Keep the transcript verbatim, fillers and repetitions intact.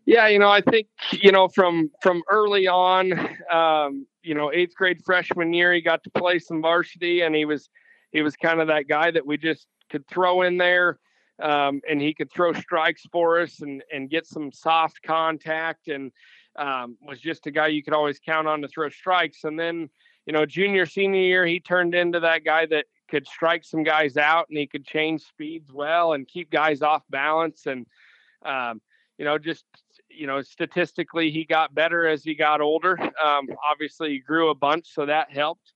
Yeah, you know, I think, you know, from from early on, um, you know, eighth grade freshman year, he got to play some varsity, and he was he was kind of that guy that we just could throw in there, um, and he could throw strikes for us and and get some soft contact, and um, was just a guy you could always count on to throw strikes. And then, you know, junior senior year, he turned into that guy that could strike some guys out, and he could change speeds well and keep guys off balance. And um, you know, just you know, statistically, he got better as he got older. Um, obviously, he grew a bunch, so that helped.